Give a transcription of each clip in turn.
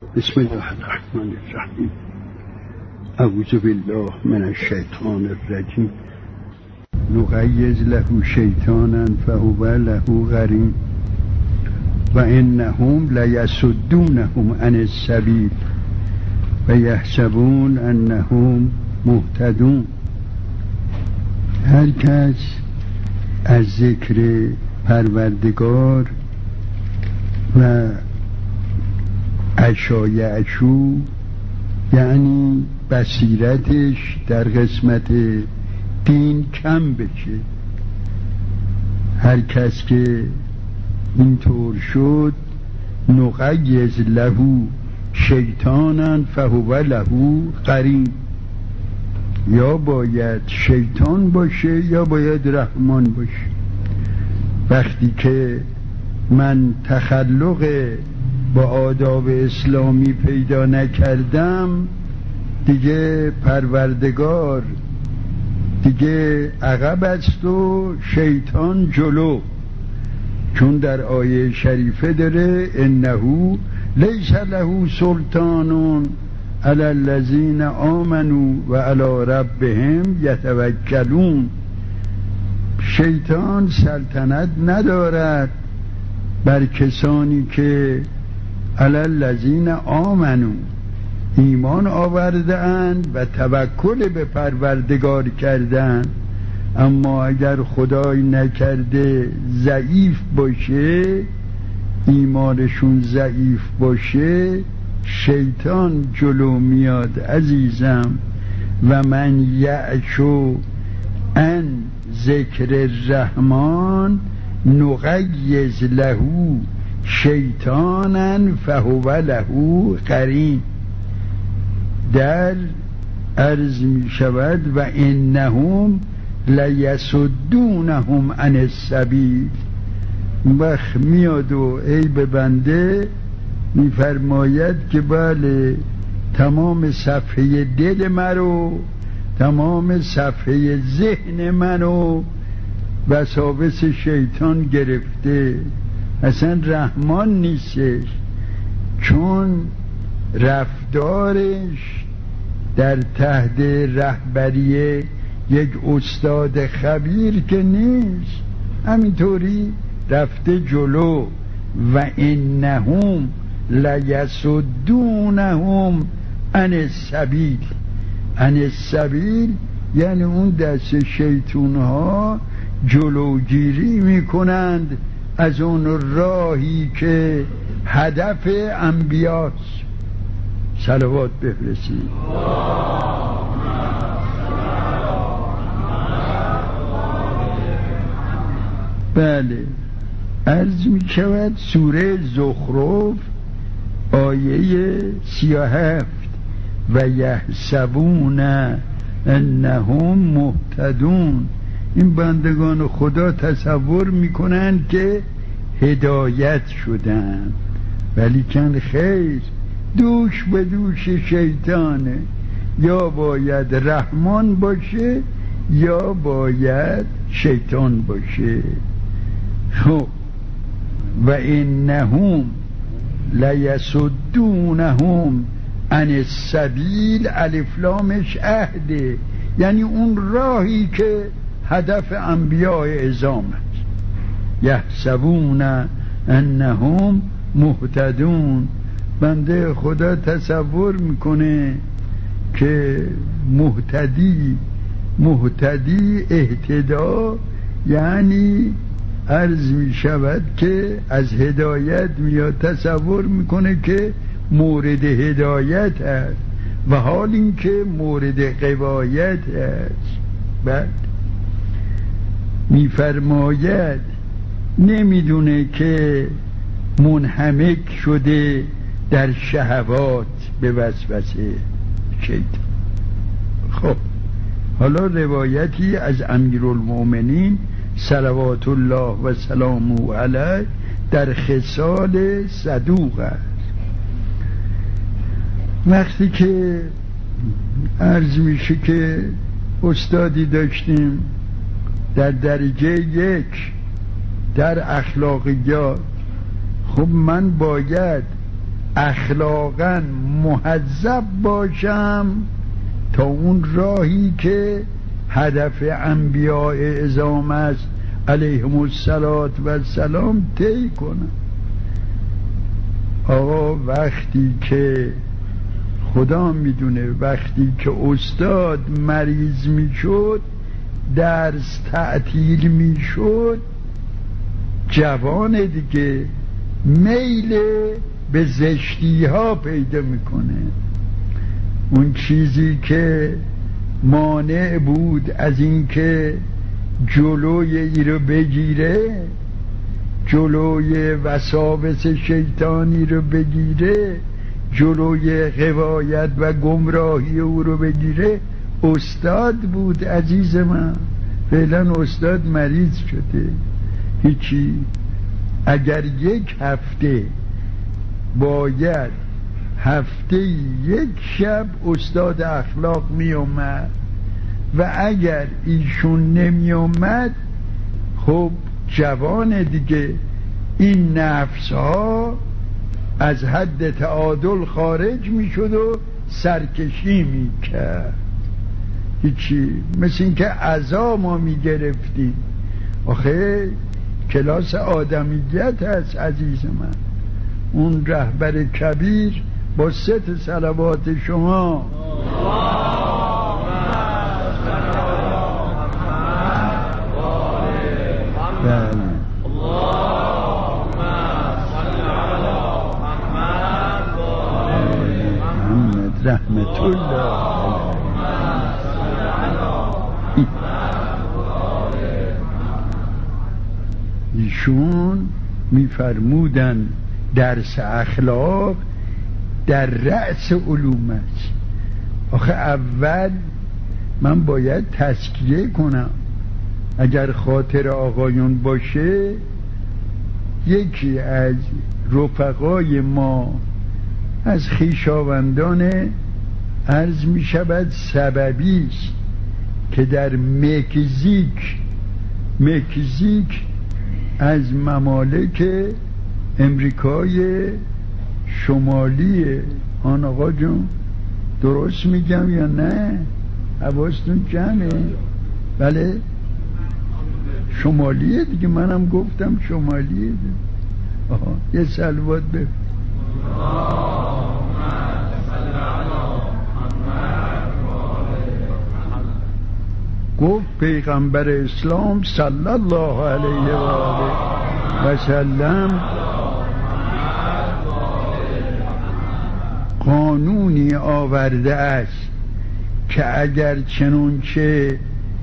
بسم الله الرحمن الرحیم. اعوذ بالله من الشیطان الرجیم. نقیض له شیطانا فهو له قرین و انهم لیصدونهم عن السبیل و یحسبون انهم مهتدون. هر کس از ذکر پروردگار و اشایعشو، یعنی بصیرتش در قسمت دین کم بشه، هر کس که اینطور شد، نقیض له شیطانا فهو له قرین، یا باید شیطان باشه یا باید رحمان باشه. وقتی که من تخلق با آداب اسلامی پیدا نکردم، دیگه پروردگار دیگه عقب است و شیطان جلو، چون در آیه شریفه داره انه لیس له سلطان علی الذین آمنوا و علی ربهم یتوکلون. شیطان سلطنت ندارد بر کسانی که علی الذین آمنوا ایمان آورده اند و توکل به پروردگار کردند، اما اگر خدای نکرده ضعیف باشه، ایمانشون ضعیف باشه، شیطان جلو میاد عزیزم. و من یعشو ان ذکر الرحمن نقیض له شیطانا فهو له قرین. در عرض می شود و انهم لیصدونهم عن السبیل. وقت میاد و عیب بنده میفرماید که بله، تمام صفحه دل منو، تمام صفحه ذهن منو وساوس شیطان گرفته، اصلا رحمان نیستش، چون رفتارش در تحت رهبری یک استاد خبیر که نیست، همینطوری رفته جلو. و انهم لیصدونهم عن السبیل. عن السبیل یعنی اون دست شیطون ها جلوگیری میکنند از اون راهی که هدف انبیاست. صلوات بفرستید. بله، عرض می شود سوره زخرف آیه 37 و یحسبون انهم مهتدون. این بندگان خدا تصور میکنن که هدایت شدن، ولی کن خیر، دوش به دوش شیطانه، یا باید رحمان باشه یا باید شیطان باشه. خب و انهم لیصدونهم عن السبیل، الف لامش عهده، یعنی اون راهی که هدف انبیاء اعظام است. یحسبون انهم مهتدون. بنده خدا تصور میکنه که مهتدی اهتدا، یعنی عرض می شود که از هدایت میاد، تصور میکنه که مورد هدایت است و حال این که مورد غوایت است. بعد میفرماید نمیدونه که منهمک شده در شهوات به وسوسه شیطان. خب حالا روایتی از امیرالمؤمنین صلوات الله و سلامه علیه در خصال صدوق است. وقتی که عرض میشه که استادی داشتیم در درجه 1 در اخلاقیات، خب من باید اخلاقاً مهذب باشم تا اون راهی که هدف انبیاء اعظام است علیهم السلام طی کنم. آقا وقتی که خدا میدونه وقتی که استاد مریض میشد، درس تعطیل میشد، جوان دیگه میل به زشتی ها پیدا میکنه. اون چیزی که مانع بود از این که جلوی ای رو بگیره، جلوی وساوس شیطانی رو بگیره، جلوی غوایت و گمراهی او رو بگیره، استاد بود عزیز من. فعلا استاد مریض شده، هیچی. اگر یک هفته باید هفته یک شب استاد اخلاق می اومد و اگر ایشون نمی اومد، خب جوان دیگه این نفس ها از حد تعادل خارج می شد و سرکشی می کرد. هیچی، مثل این که عزا ما می گرفتیم. آخه کلاس آدمیت هست عزیز من. اون رهبر کبیر با 3 صلوات شما رحمت الله ایشون میفرمودن درس اخلاق در رأس علوم است. آخه اول من باید تزکیه کنم. اگر خاطر آقایون باشه، یکی از رفقای ما از خویشاوندان عرض می شود سببی است که در مکزیک از ممالک امریکای شمالی، آن آقا جون درست میگم یا نه؟ حواستون جمعه؟ بله شمالیه دیگه، منم گفتم شمالیه. یه صلوات به گفت پیغمبر اسلام صلی الله علیه و آله و سلم قانونی آورده است که اگر چنانچه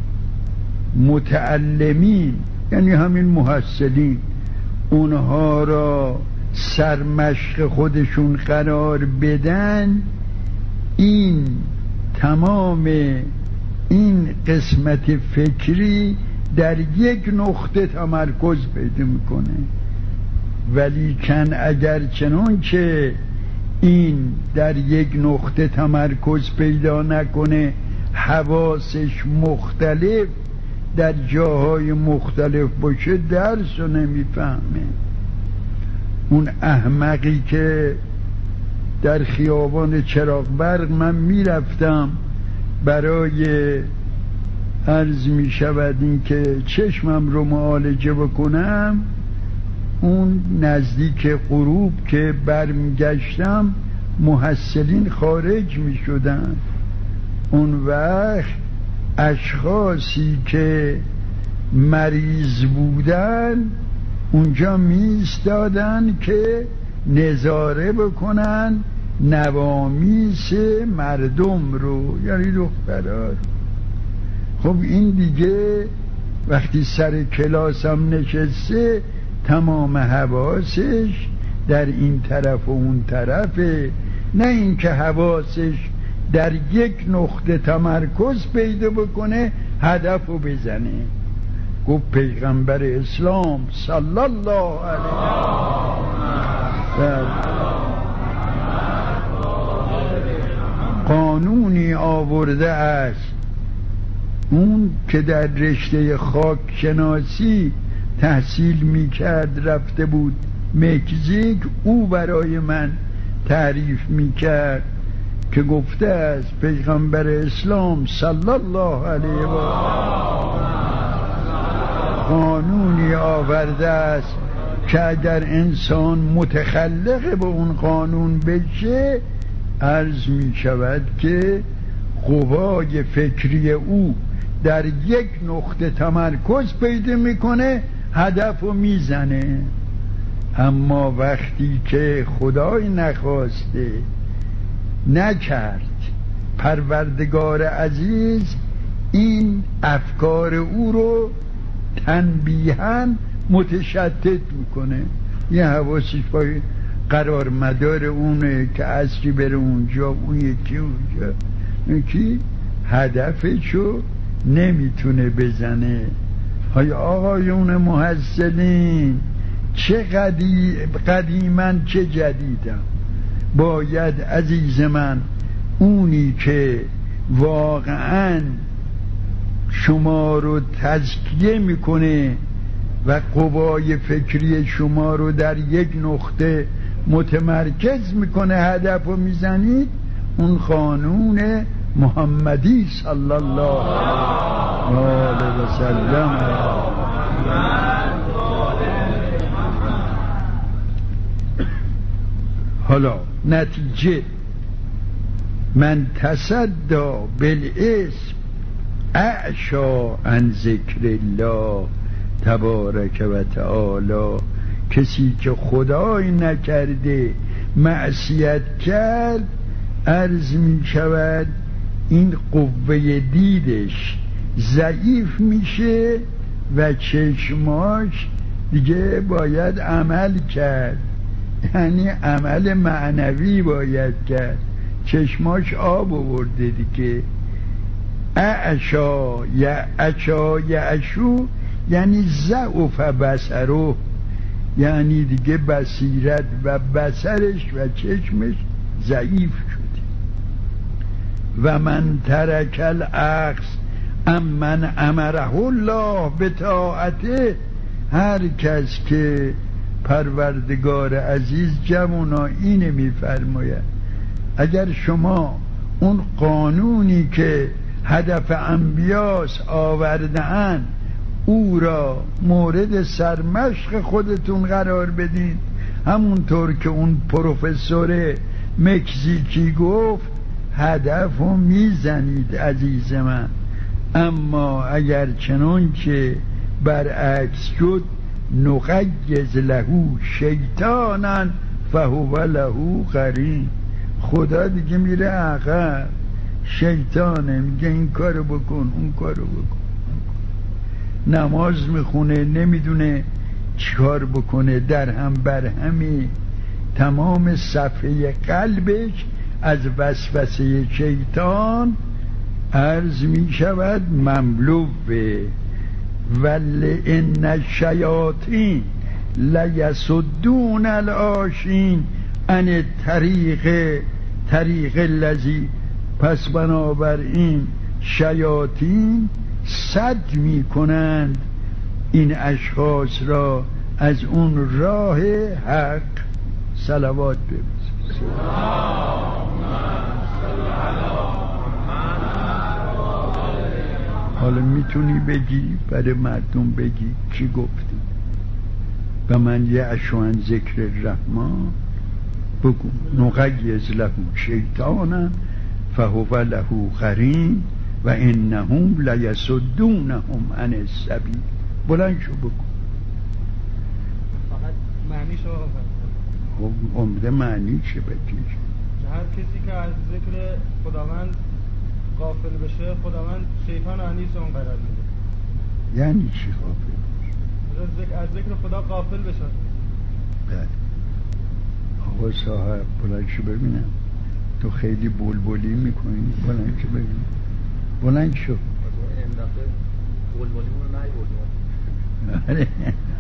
متعلمین، یعنی همین محصلین، اونها را سرمشق خودشون قرار بدن، این تمام این قسمت فکری در یک نقطه تمرکز پیدا میکنه. ولی کن اگر چنانچه این در یک نقطه تمرکز پیدا نکنه، حواسش مختلف در جاهای مختلف باشه، درس رو نمیفهمه. اون احمقی که در خیابان چراغ برق من میرفتم برای عرض می شود این که چشمم رو معالجه بکنم، اون نزدیک غروب که برمیگشتم محصلین خارج می شدن. اون وقت اشخاصی که مریض بودن اونجا می ایستادن که نظاره بکنن نوامیس مردم رو، یعنی دخترها رو. خب این دیگه وقتی سر کلاسم نشسته، تمام حواسش در این طرف و اون طرفه، نه اینکه حواسش در یک نقطه تمرکز پیدا بکنه هدف رو بزنه. گفت پیغمبر اسلام صلی الله علیه و قانونی آورده است. اون که در رشته خاک شناسی تحصیل میکرد، رفته بود مکزیک، او برای من تعریف میکرد که گفته است پیغمبر اسلام صلی الله علیه و قانونی آورده است که اگر انسان متخلق به اون قانون بشه، عرض می شود که قوای فکری او در یک نقطه تمرکز پیدا میکنه، هدف رو میزنه. اما وقتی که خدای نخواسته نکرد، پروردگار عزیز این افکار او رو تنبیهاً متشتت میکنه. یه حواسش پای قرار مدار اونه که اصلی بره اونجا، اون یکی اونجا، یکی هدفشو نمیتونه بزنه. های آقایون محصلین، چه قدیمن چه جدیدم، باید عزیز من اونی که واقعا شما رو تزکیه میکنه و قوای فکری شما رو در یک نقطه متمرکز میکنه، هدف رو میزنید، اون قانون محمدی صلی الله علیه و سلم. حالا نتیجه، من تصدی بالاسم اعشا عن ذکر الله تبارک و تعالی. کسی که خدای نکرده معصیت کرد، عرض می شود این قوه دیدش ضعیف میشه و چشماش دیگه باید عمل کرد، یعنی عمل معنوی باید کرد. چشماش آب آورده دیگه. اعشا یعشو یعنی ضعف بصره، یعنی دیگه بصیرت و بصرش و چشمش ضعیف شده. و من ترک الاخذ امن امره الله به طاعته، هر کس که پروردگار عزیز جوونا اینه میفرماید، اگر شما اون قانونی که هدف انبیاس آورده‌اند او را مورد سرمشق خودتون قرار بدین، همونطور که اون پروفسور مکزیکی گفت، هدف رو میزنید عزیز من. اما اگر چنان که برعکس شد، نقیض لهو شیطانا فهو له قرین، خدا دیگه میره عقب، شیطانه میگه این کارو بکن اون کارو بکن. نماز میخونه نمیدونه چیکار بکنه، در هم بر همی، تمام صفحه قلبش از وسوسه شیطان عرض میشود مملوه. ولی ان الشیاطین لیصدون العاشین عن طریق الذی، پس بنابراین شیاطین سد می کنند این اشخاص را از اون راه حق. صلوات بفرستید. حالا میتونی بگی برای مردم بگی چی گفتی؟ و من یعش عن ذکر الرحمن، بگو نقیض له شیطانا فهو له قرین و انهم لیصدونهم عن السبیل. بلند شو بگو. فقط معنیشو عمده معنی چه بگیش؟ هر کسی که از ذکر خداوند غافل بشه، خداوند شیطان انیس اون قرار میده. یعنی چی غافل؟ از ذکر خدا غافل بشه. بله. آقا صاحب بلند شو ببینم، تو خیلی بلبلی میکنی، بلند شو ببینم، بلند شو. این دفعه بلبلیمون رو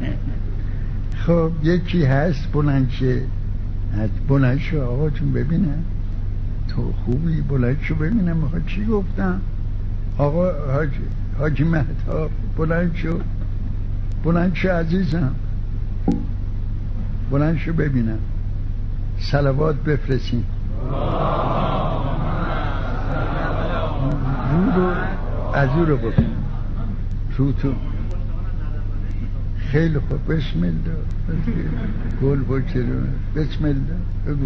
خب یکی هست بلند شه، بلند شو آقا جون ببینم، تو خوبی، بلند شو ببینم میخواد چی گفتم. آقا حاجی مهتاب بلند شو، بلند شو عزیزم، بلند شو ببینم. صلوات بفرستین. رو از او رو بکن روتون. خیلی خوب، بسم الله. گل بچرون، بسم الله بگو.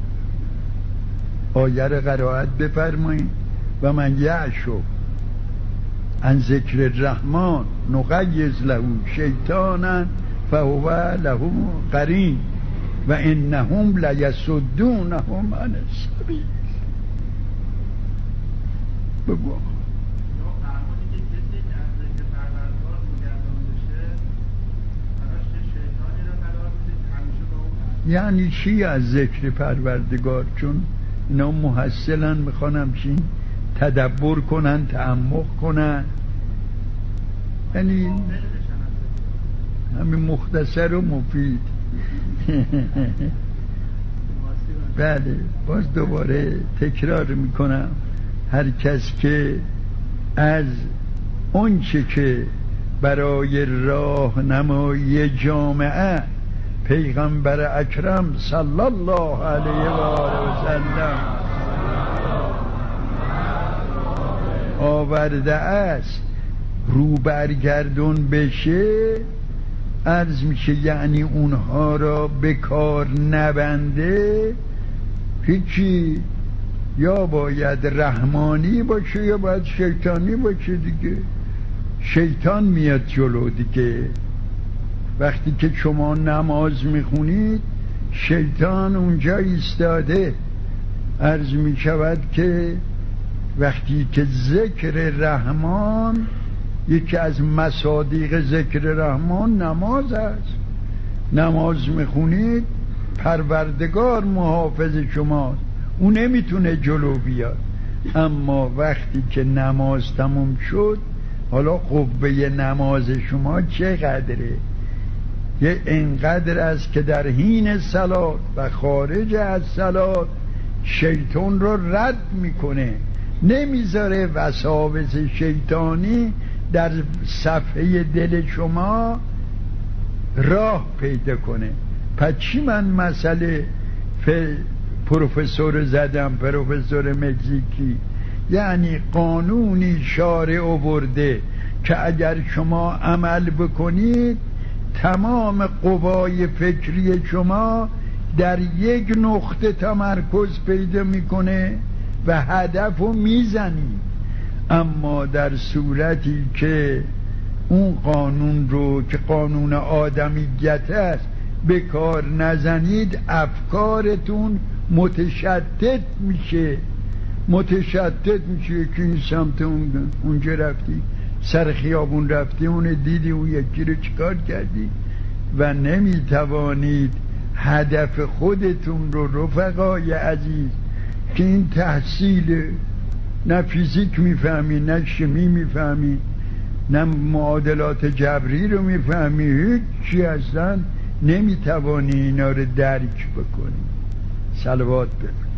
آیه رو قرائت بفرمایید. و من یعشو عن ذکر الرحمن نقیض له شیطانا فهو له قرین و انهم لیصدونهم عن السبیل. بگو. یعنی چی از ذکر پروردگار؟ چون اینا محصلن، میخوان همچین تدبر کنن، تعمق کنن. یعنی همین مختصر و مفید. بله، باز دوباره تکرار میکنم، هر کس که از اونچه که برای راهنمایی جامعه پیغمبر اکرم صلی الله علیه و آله و سلم آورده است رو برگردون بشه، عرض میشه یعنی اونها را به کار نبنده، هیچی، یا باید رحمانی باشه یا باید شیطانی باشه دیگه. شیطان میاد جلو دیگه. وقتی که شما نماز میخونید شیطان اونجا ایستاده. عرض میشود که وقتی که ذکر رحمان، یکی از مصادیق ذکر رحمان نماز است. نماز میخونید پروردگار محافظ شماست، اون نمیتونه جلو بیاد. اما وقتی که نماز تموم شد، حالا قوه نماز شما چقدره؟ یه اینقدر است که در حین صلات و خارج از صلات شیطان رو رد میکنه، نمیذاره وساوس شیطانی در صفحه دل شما راه پیدا کنه. پس چی من مسئله پروفسور زدم، پروفسور مکزیکی؟ یعنی قانونی شارع آورده که اگر شما عمل بکنید تمام قوای فکری شما در یک نقطه تمرکز پیدا میکنه و هدف رو میزنید. اما در صورتی که اون قانون رو که قانون آدمیت است به کار نزنید، افکارتون متشتت میشه که این سمت اونجا رفتی، سر خیابون رفتی، اون دیدی، اون یکی رو چیکار کردی و نمیتوانید هدف خودتون رو. رفقای عزیز، که این تحصیل نه فیزیک میفهمی، نه شیمی میفهمی، نه معادلات جبری رو میفهمی، هیچی اصلا نمیتوانی اینا رو درک بکنی. صلوات بفرست.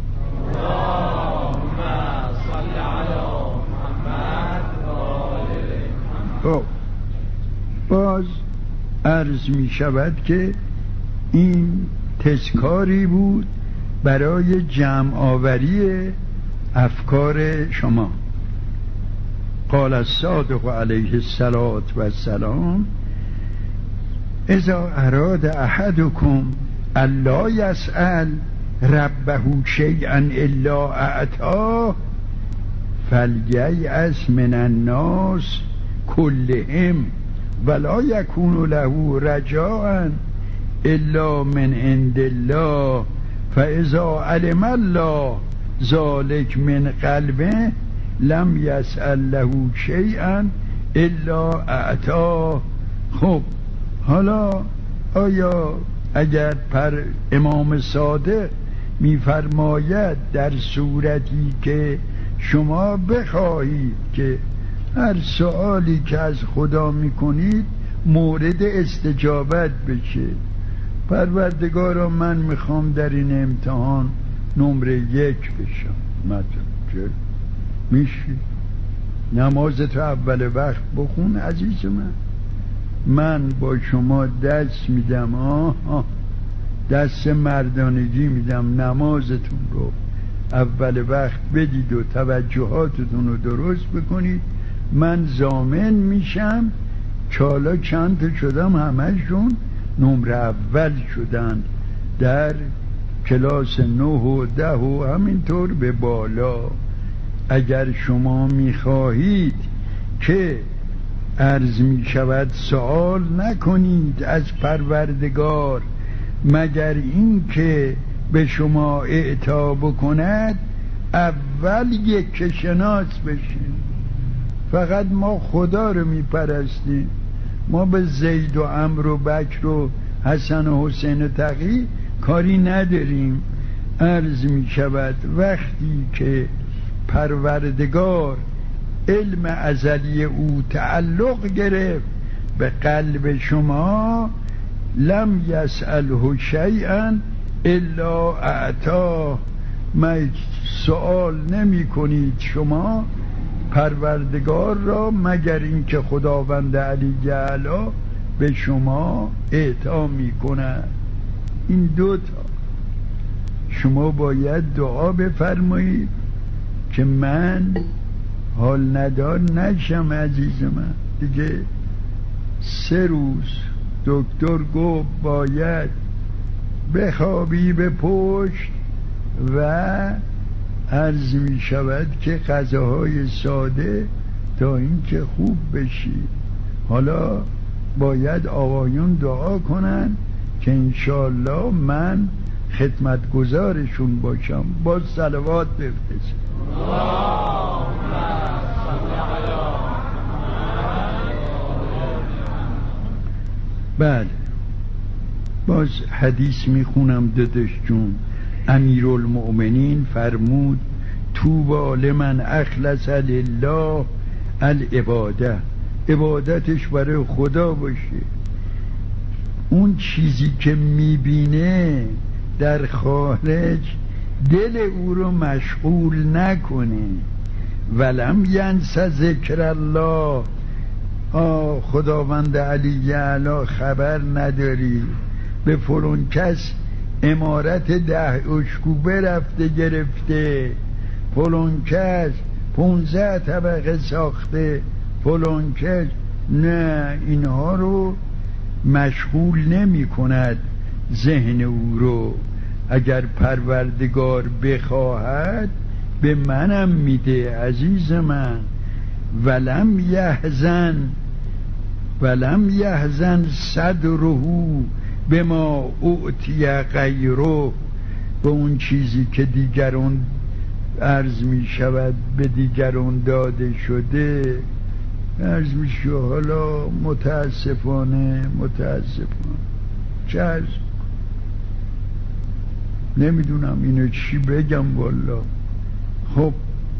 باز عرض می شود که این تذکاری بود برای جمع آوری افکار شما. قال الصادق علیه السلام اذا اراد احدکم الا یسأل ربه شیئا الا اعطاه فلییأس من الناس كلهم ولا یکون له رجاء الا من عند الله فاذا علم الله ذلك من قلبه لم یسأل له شیئا الا اعطاه. خب حالا آیا اگر امام صادق میفرماید در صورتی که شما بخواهید که هر سوالی که از خدا میکنید مورد استجابت بشه، پروردگارا من میخوام در این امتحان نمره 1 بشم، مثلا میشه نمازت اول وقت بخون عزیز من با شما دست میدم، دست مردانگی میدم نمازتون رو اول وقت بدید و توجهاتتون رو درست بکنید. من ضامن میشم چالا چند تا شدم همشون نمره اول شدن در کلاس 9 و 10 و همینطور به بالا. اگر شما میخواهید که عرض میشود سوال نکنید از پروردگار مگر این که به شما اعطا بکند، اول یک شناس بشین. فقط ما خدا رو میپرستیم، ما به زید و عمرو و بکر و حسن و حسین تقی کاری نداریم. عرض می شود وقتی که پروردگار علم ازلی او تعلق گرفت به قلب شما، لم یسأله شیئا الا اعطاه. سوال نمی کنید شما پروردگار را مگر اینکه خداوند علی اعلی به شما اعطا می کند. این دوتا شما باید دعا بفرمایید که من حال ندار نشم. عزیز من دیگه 3 روز دکتر گفت باید بخوابی به پشت و عرض می شود که غذاهای ساده تا اینکه خوب بشی. حالا باید آقایون دعا کنن که انشاءالله من خدمتگزارشون باشم. باز صلوات بفرست. بله باز حدیث میخونم داداش جون. امیرالمؤمنین فرمود طوبی لمن اخلص لله العباده، عبادتش برای خدا باشه. اون چیزی که میبینه در خارج دل او رو مشغول نکنه. ولم ینس ذکر الله، خداوند علی اعلی خبر نداری به فلان کس عمارت 10 اشکوبه رفته گرفته، فلان کس 15 طبقه ساخته، فلان کس نه، اینها رو مشغول نمی کند ذهن او رو. اگر پروردگار بخواهد به منم میده عزیز من. ولم یحزن صدره به ما اعطی غیره، به اون چیزی که دیگران عرض می شود به دیگران داده شده عرض می شود. حالا متاسفانه چه عرض نمیدونم اینو چی بگم والا. خب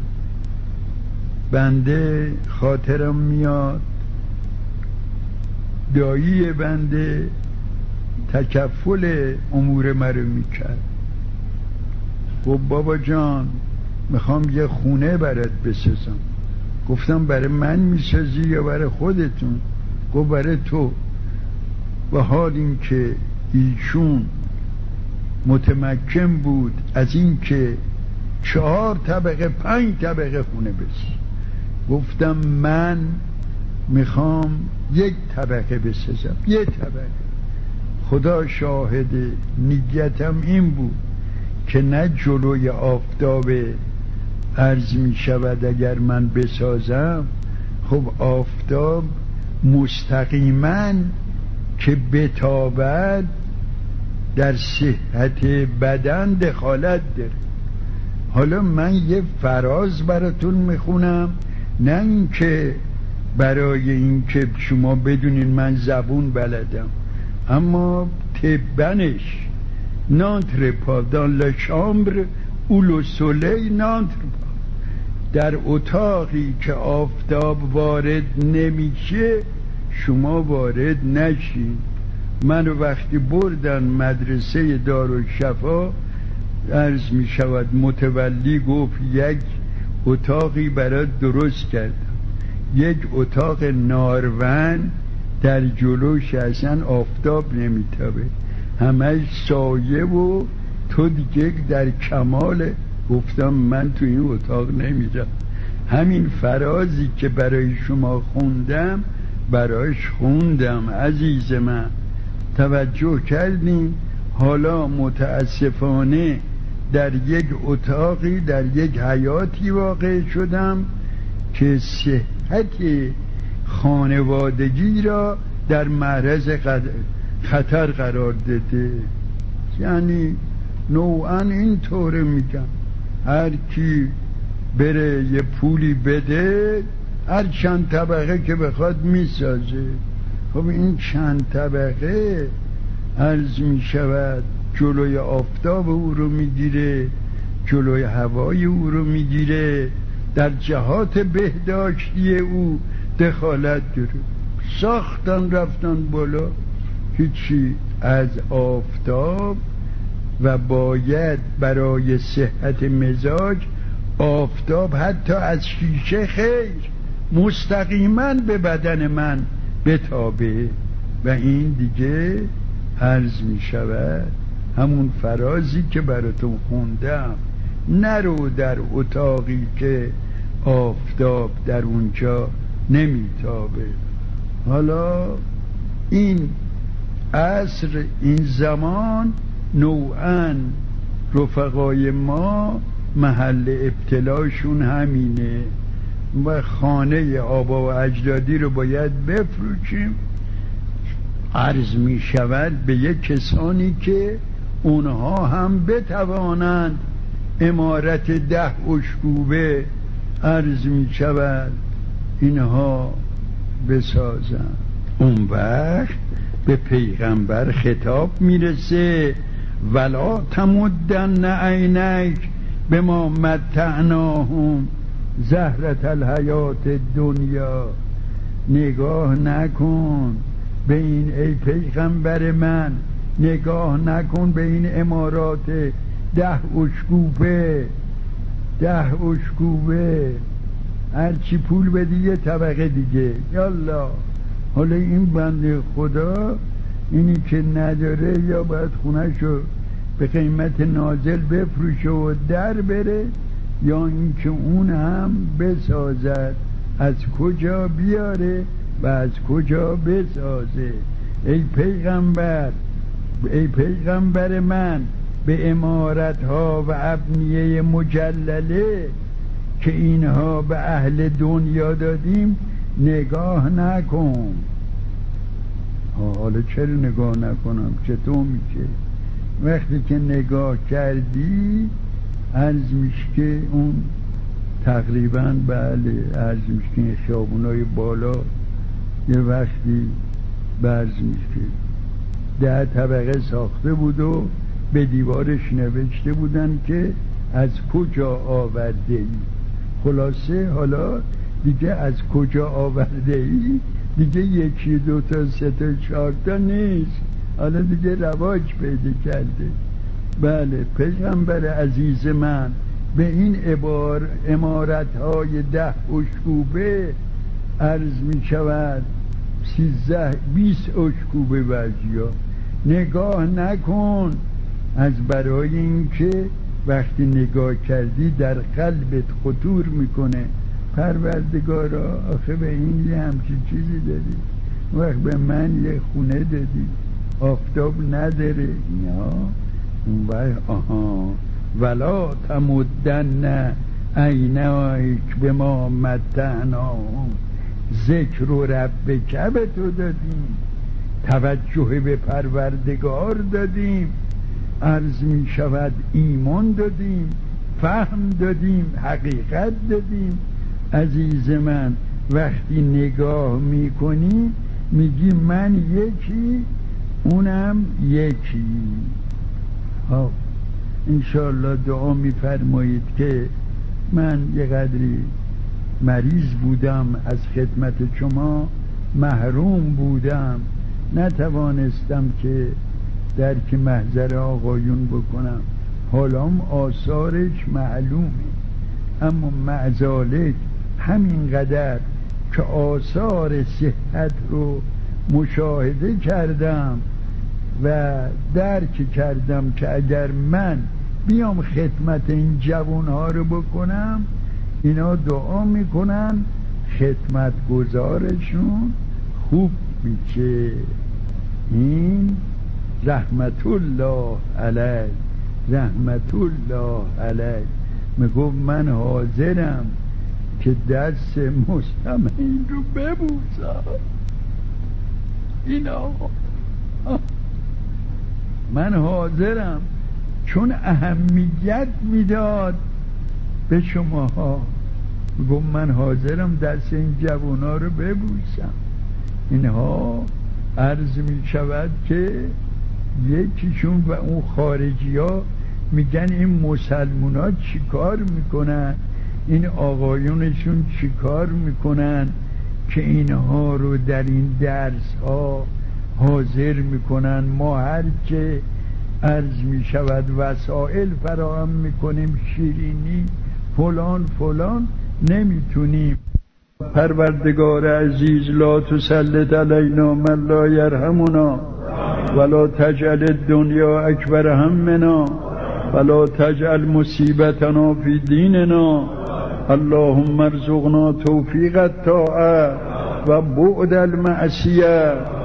بنده خاطرم میاد دایی بنده تکفل امور مرا میکرد. خب بابا جان میخوام یه خونه برات بسازم. گفتم برای من میسازی یا برای خودتون؟ گفت برای تو. و حال این که ایشون متمکن بود از این که 4 طبقه 5 طبقه خونه بسازم. گفتم من میخوام 1 طبقه بسازم، 1 طبقه. خدا شاهد نیتم این بود که نه جلوی آفتاب عرض می شود اگر من بسازم، خب آفتاب مستقیما که بتابد در صحت بدن دخالت داره. حالا من یه فراز براتون میخونم، نه این که برای این که شما بدونین من زبون بلدم، اما تبنش نانتر پا دان لشامبر اولو سولی نانتر پا، در اتاقی که آفتاب وارد نمیشه شما وارد نشین. من وقتی بردن مدرسه دارالشفا عرض می شود متولی گفت 1 اتاقی برات درست کردم، 1 اتاق نارون در جلوش اصلا آفتاب نمیتابه، همش سایه و تو دیگه در کماله. گفتم من تو این اتاق نمیرم، همین فرازی که برای شما خوندم برایش خوندم. عزیز من توجه کردین؟ حالا متاسفانه در یک اتاقی، در یک حیاتی واقع شدم که صحت خانوادگی را در معرض خطر قرار داده. یعنی نوعا این طوره میگم، هر کی بره یه پولی بده هر چند طبقه که بخواد میسازه. خب این چند طبقه عرض میشود جلوی آفتاب او رو میگیره، جلوی هوای او رو میگیره، در جهات بهداشتی او دخالت داره. ساختن رفتن بالا هیچی از آفتاب، و باید برای صحت مزاج آفتاب حتی از شیشه خیر مستقیما به بدن من بتابه. و این دیگه عرض می شود همون فرازی که براتون خوندم، نرو در اتاقی که آفتاب در اونجا نمیتابه. حالا این عصر، این زمان نوعا رفقای ما محل ابتلاشون همینه و خانه آبا و اجدادی رو باید بفروشیم. عرض می شود به یک کسانی که اونها هم بتوانند عمارت 10 اشکوبه عرض می شود اینها بسازند. اون وقت به پیغمبر خطاب میرسه ولا تمدن عینک به ما متعناهم زهرة الحیات دنیا. نگاه نکن به این ای پیغمبر من، نگاه نکن به این امارات 10 اشکوبه 10 اشکوبه، هرچی پول بدی یه طبقه دیگه یالا. حالا این بنده خدا اینی که نداره یا باید خونهشو به قیمت نازل بفروشه و در بره، یا اینکه اون هم بسازد. از کجا بیاره و از کجا بسازه؟ ای پیغمبر من، به عمارتها و ابنیه مجلله که اینها به اهل دنیا دادیم نگاه نکن. حالا چرا نگاه نکنم؟ چطور میشه؟ وقتی که نگاه کردی عرض میشه که اون تقریبا بله عرض میشه که این خیابونای بالا یه وقتی برز میشه 10 طبقه ساخته بود و به دیوارش نوشته بودن که از کجا آورده ای. خلاصه حالا دیگه از کجا آورده ای دیگه 1 2 تا 3 تا 4 تا نیست، حالا دیگه رواج پیدا کرده. بله پیغمبر عزیز من به این عمارت‌های 10 اشکوبه عرض می شود 13-20 اشکوبه بعضیا نگاه نکن. از برای اینکه وقتی نگاه کردی در قلبت خطور میکنه پروردگارا آخه به این یه همچین چیزی دادی، وقت به من یه خونه دادی آفتاب نداره یا اون وقت ولا تمدن عینیک به ما متعناهم ذکر و ربک به تو دادیم، توجه به پروردگار دادیم، عرض می شود ایمان دادیم، فهم دادیم، حقیقت دادیم. عزیز من وقتی نگاه می کنی میگی من یکی اونم یکی. انشاءالله دعا میفرمایید که من یه قدری مریض بودم، از خدمت شما محروم بودم، نتوانستم که درک محضر آقایون بکنم. حالام آثارش معلومه، اما معذالک همینقدر که آثار صحت رو مشاهده کردم و درک کردم که اگر من بیام خدمت این جوانها رو بکنم، اینا دعا میکنن خدمت گزارشون خوب میشه. این رحمت الله علیه، رحمت الله علیه میگفت من حاضرم که دست مستمعین رو ببوسم. اینا من حاضرم، چون اهمیت میداد به شماها، میگم من حاضرم دست این جوونا رو ببوسم. اینها عرض میشود که یکیشون و اون خارجی ها میگن این مسلمون ها چی کار میکنن، این آقایونشون چی کار میکنن که اینها رو در این درس ها حاضر میکنن. ما هر که عرض میشود وسائل فراهم میکنیم، شیرینی فلان فلان، نمیتونیم. پروردگار عزیز لا تسلط علینا من لا یرحمنا ولا تجعل الدنیا اکبر همنا ولا تجعل مصیبتنا فی دیننا. اللهم ارزقنا توفیق الطاعه و بعد المعصیه